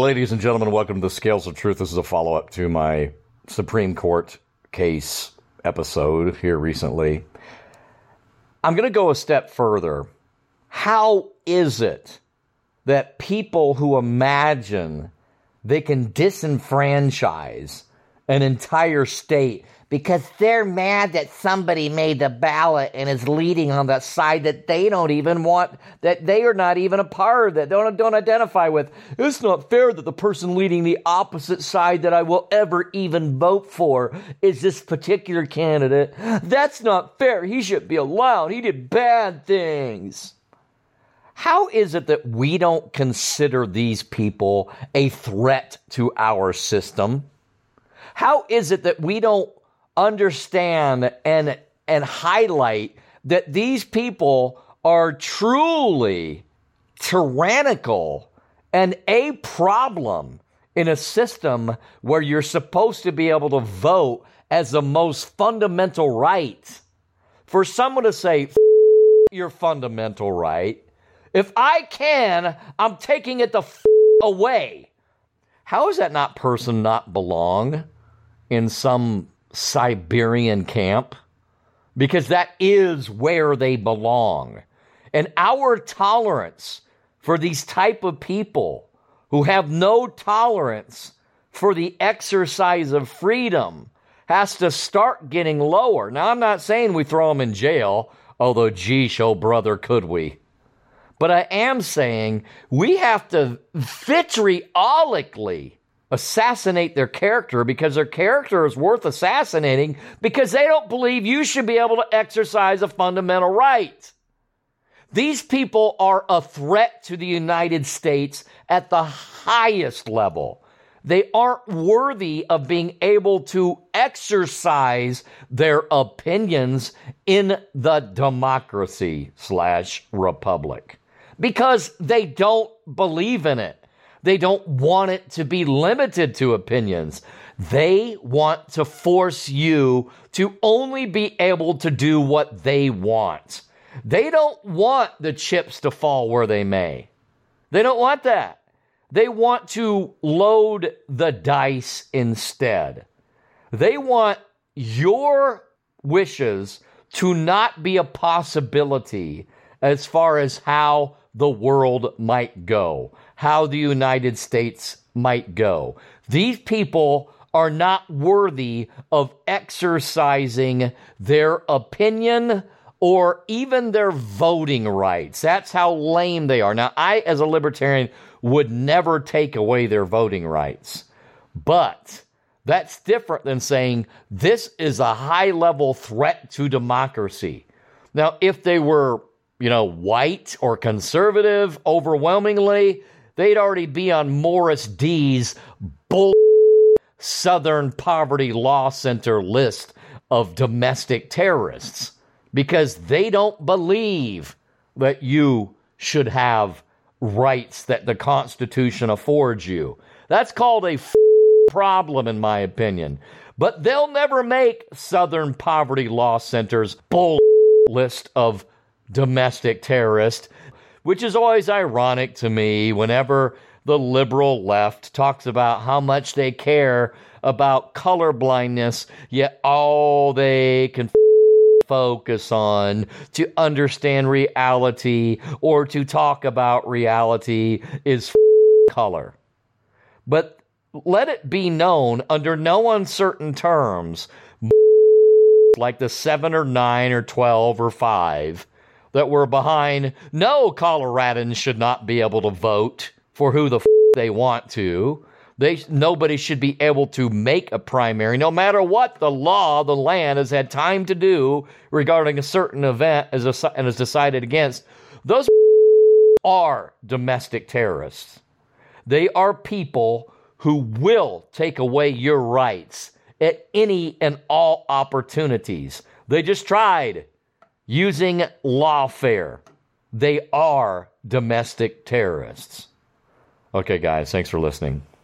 ladies and gentlemen, welcome to the Scales of Truth. This is a follow-up to my Supreme Court case episode here recently. I'm going to go a step further. How is it that people who imagine they can disenfranchise an entire state because they're mad that somebody made the ballot and is leading on the side that they don't even want, that they are not even a part of, that don't identify with? It's not fair that the person leading the opposite side that I will ever even vote for is this particular candidate. That's not fair. He shouldn't be allowed. He did bad things. How is it that we don't consider these people a threat to our system? How is it that we don't understand and highlight that these people are truly tyrannical and a problem in a system where you're supposed to be able to vote as the most fundamental right? For someone to say, your fundamental right, if I can, I'm taking it the away. How is that not person not belong in some Siberian camp? Because that is where they belong. And our tolerance for these type of people who have no tolerance for the exercise of freedom has to start getting lower. Now, I'm not saying we throw them in jail, although, geesh, oh brother, could we? But I am saying we have to vitriolically assassinate their character, because their character is worth assassinating, because they don't believe you should be able to exercise a fundamental right. These people are a threat to the United States at the highest level. They aren't worthy of being able to exercise their opinions in the democracy/republic because they don't believe in it. They don't want it to be limited to opinions. They want to force you to only be able to do what they want. They don't want the chips to fall where they may. They don't want that. They want to load the dice instead. They want your wishes to not be a possibility as far as how the world might go, how the United States might go. These people are not worthy of exercising their opinion or even their voting rights. That's how lame they are. Now, I, as a libertarian, would never take away their voting rights. But that's different than saying this is a high-level threat to democracy. Now, if they were, white or conservative overwhelmingly, they'd already be on Morris D.'s Southern Poverty Law Center list of domestic terrorists, because they don't believe that you should have rights that the Constitution affords you. That's called a problem, in my opinion. But they'll never make Southern Poverty Law Center's list of domestic terrorists, which is always ironic to me whenever the liberal left talks about how much they care about colorblindness, yet all they can focus on to understand reality or to talk about reality is color. But let it be known under no uncertain terms, like the 7 or 9 or 12 or 5 that were behind, no, Coloradans should not be able to vote for who the they want to. Nobody should be able to make a primary, no matter what the law, the land has had time to do regarding a certain event and is decided against. Those are domestic terrorists. They are people who will take away your rights at any and all opportunities. They just tried using lawfare. They are domestic terrorists. Okay, guys, thanks for listening.